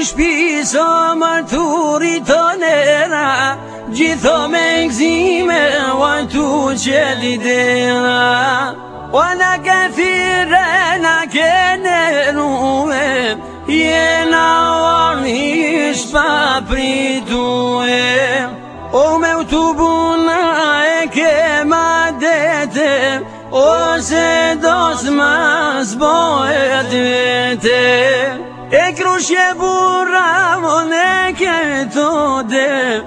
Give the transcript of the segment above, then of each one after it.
shpisa marturi të nera, gjitho me gzime vajtu që lidera. O na këthire na kenerume, jena varnish pa pritue. O me u buna e ke madete, ose dos mas bohet vete. E krushje burra mone këtode,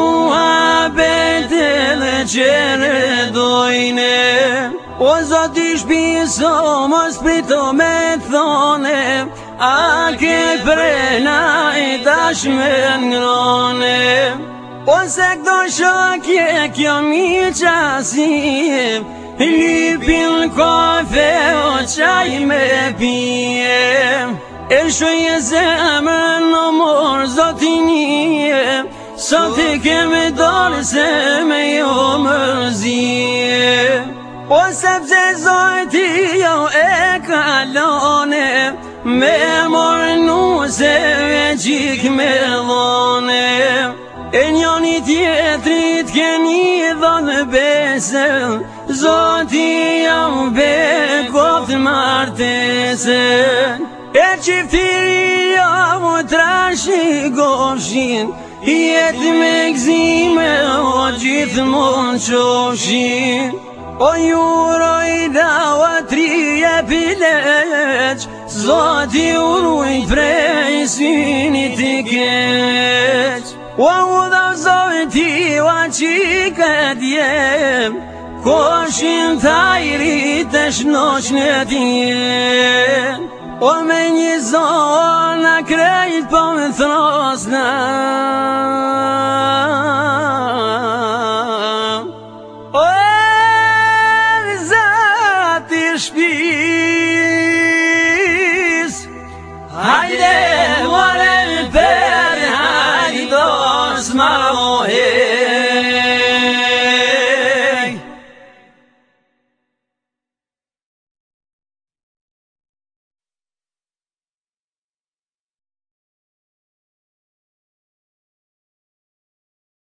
muhabetele qere dojne. O zoti shpiso mos prito me thone, a ke prena i tash me ngrone. Ose këto shokje kjo mi qasie, lipin kafe o qaj me pije. E shoje zemën në morë zotinije, sot i kemi dorë se me jo mërzije. O sepse zoti jo e kalone, me morë nuse veqik me dhone. E njoni tjetrit keni dhënë besën, zoti jo bekot martesën. E qiftiri jo mu trashi gofshin, jetë me gzime o gjithmon qofshin. O juroj dawa trije pileq, zoti urujt prej synit i keq. O u dha zoti wa qiket jem, koshin tajrit e shnoqnet jem. O me një zona krejt po me throsna,